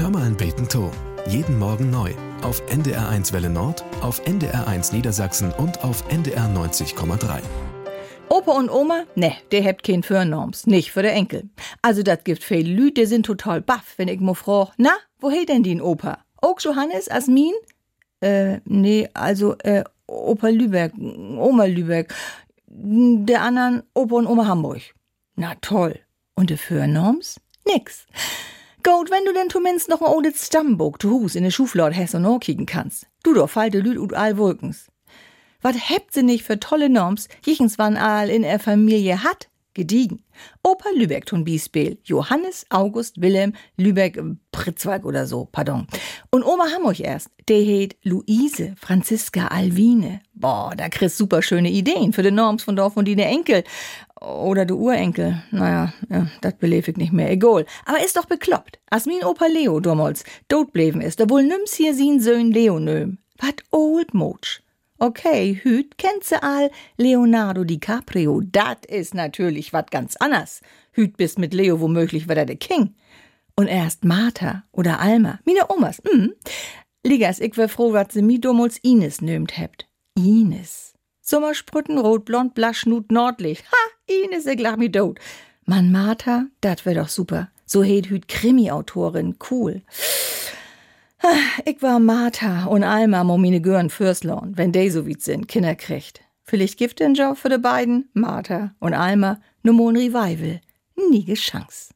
Hör mal ein Beten to. Jeden Morgen neu. Auf NDR1 Welle Nord, auf NDR1 Niedersachsen und auf NDR 90,3. Opa und Oma, ne, der hebt kein Förnorms, nicht für der Enkel. Also dat gibt viel Lüd, die sind total baff, wenn ich mo frag, na, wo he denn die Opa? Auch Johannes, Asmin? Nee, also, Opa Lübeck, Oma Lübeck, der anderen Opa und Oma Hamburg. Na toll. Und de Förnorms? Nix. Gut, wenn du denn zumindest noch ein oldes Stammbuch zu Hus in de Schuflade hast und noch kicken kannst. Du doch falte Lüd und all Wolkens. Was hebt sie nicht für tolle Norms, jichens wann all in er Familie hat? Gediegen. Opa Lübeck tun Biespel. Johannes, August, Wilhelm, Lübeck, Pritzwalk oder so, pardon. Und Oma Hamburg erst. Der heet Luise, Franziska, Alwine. Boah, da kriegst super schöne Ideen für de Norms von Dorf und die Enkel. Oder de Urenkel. Naja, ja, dat belef ich nicht mehr. Egal. Aber ist doch bekloppt. Als min Opa Leo damals tot bleiben ist, da wohl nimm's hier sin Söhn Leo nöm. Wat old Motsch. Okay, hüt kennt se all Leonardo DiCaprio. Dat is natürlich wat ganz anders. Hüt bist mit Leo womöglich wieder der King. Und erst Martha oder Alma, mine Omas, Ligas, ich wär froh, wat se mi damals Ines nömt hebt. Ines. Sommersprütten, rotblond, blaschnut, Nordlicht. Ha, Ines, ich lach mi tot. Mann, Martha, dat wär doch super. So heet hüt Krimi-Autorin, cool. Ich war Martha und Alma mo mine Gören Fürslorn, wenn de so weit sind, Kinder kriegt. Vielleicht gibt den Job für de beiden, Martha und Alma, nur mo ein Revival. Nie Chance.